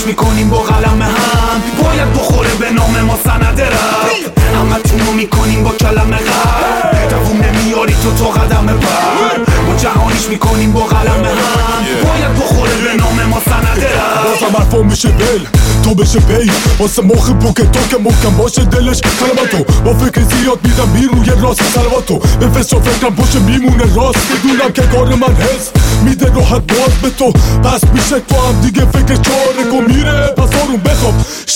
میکنیم با قلم هم، باید بخوره به نام ما سند رپ. همتونو میکنیم با کلمه قلب، دووم نمیاری تو قدم بر. ما جهانیش میکنیم با قلم هم، باید بخوره به نام ما سند رپ. بازم حرفا میشه ول تو بشه پی، واسه مخ بوکه تو که محکم باشه دلش کلماتو با فکر زیاد میدم بیرون یه راست سلواتو به فسر فکرم پشت میمونه راست، میدونم که کار من حس میده راحت باز به تو، پس میشه تو هم دیگه فکر چاره کن میره پس آروم بخواب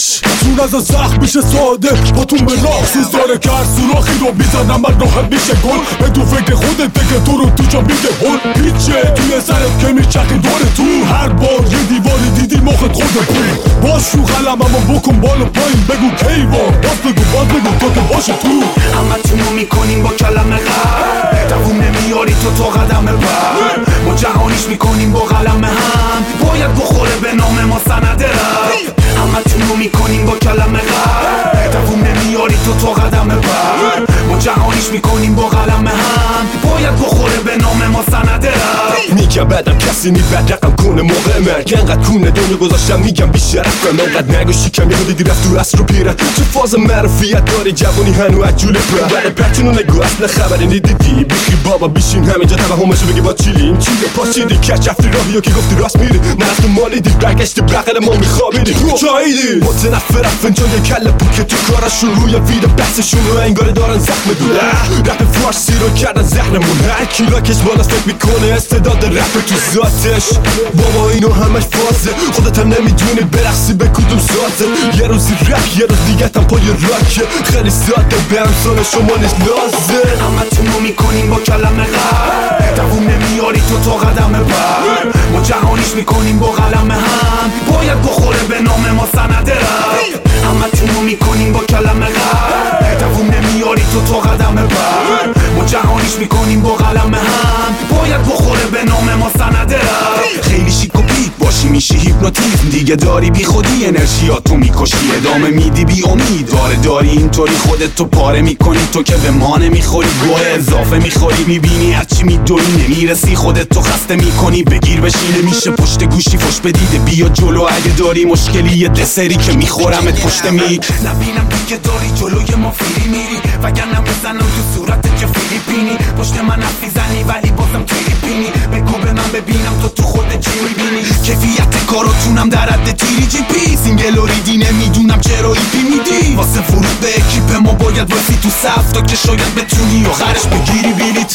چون از سخت میشه ساده با تو ملاق سوزاره کرد سوراخی رو میزنم من راحت میشه گل به تو فکر خودت که تو رو تو جا میده هل پیچه توی سرت که میچقی داره تو هر بار یه دیواری دیدی مخت خورده بود باز شو قلم اما بکن بالا پایین بگو کیوان باز بگو تو که باشه تو همتونو میکنیم با کلمه قلب، دووم نمیاری تو قدم بر. ما جهانیش میکنیم با قلم هم، باید بخوره به نام ما سند رپ. همتونو میکنیم با کلمه قلب، دووم نمیاری تو قدم بر. ما جهانیش میکنیم با قلم هم، باید بخوره به نام ما سند رپ. میگم بعدم کسی نی بد رقم کنه موقع مرگ انقدر کونه دنیا گذاشتم میگم بیشرفم انقدر نگو شیکم یهو دیدی رفت تو اصر رو پیرن چه فاز معرفیت داری جوانی هنو از جوله برد برچونو نگو اصل خبری ندیدی بیخی بابا بیشین همینجا توهمشو بگی با چیلیم چیه پاشیدی کچ رفتی راهیو که گفتی راست میری نه از تو مالیدی برگشتی بغل ما میخوابیدی چاییدی متنفرم فنجای کله پوکه تو کارشون روی ویدو بحثشون رو انگار دارن زخم دوله رپ فارسی رو کردن زهرمون هر کی راکش بالاست فکر میکنه استعداد رپ تو ذاتش بابا اینو همش فازه خودت هم نمیدونی برقصی به کدوم سازه یه روزی رپ یه روز دیگه تم پای راکه خیلی ساده به امثال شما نیست لازه همتونو میکنیم با کلمه قلب، دووم نمیاری تو قدم بر. ما جهانیش میکنیم با قلم هم، باید بخوره به نام ما سند رپ. همتونو میکنیم با کلمه قلب، دووم نمیاری تو قدم بر. ما جهانیش میکنیم با قلم هم، باید بخوره به نام ما سند رپ. خیلی شیک و پیک باشی میشی هیپنوتیزم دیگه داری بی خودی انرژیاتو میکشی ادامه میدی بی امید داری اینطوری خودت تو پاره میکنی تو که به ما نمیخوری گوه اضافه میخوری میبینی هرچی میدوی نمیرسی خودت تو خسته میکنی بگیر بشینه میشه پشت گوشی فش بدیده بیا جلو اگه داری مشکلی یه دسری که میخورمت پشت میک نبینم دیگه داری جلوی ما فیری میری وگرنه بزنم تو صورتت که فیلیپینی پشت من حرف میزنی ولی بازم تریپینی بگو به من ببینم تو خودت چی میبینی کیفیت کاراتونم در حد تیری جی پی سینگل و ریدی نمیدونم چرا ایپی میدی واسه فرود به اکیپ ما باید واسه تو صف تا که شاید بتونی آخرش بگیری بیلی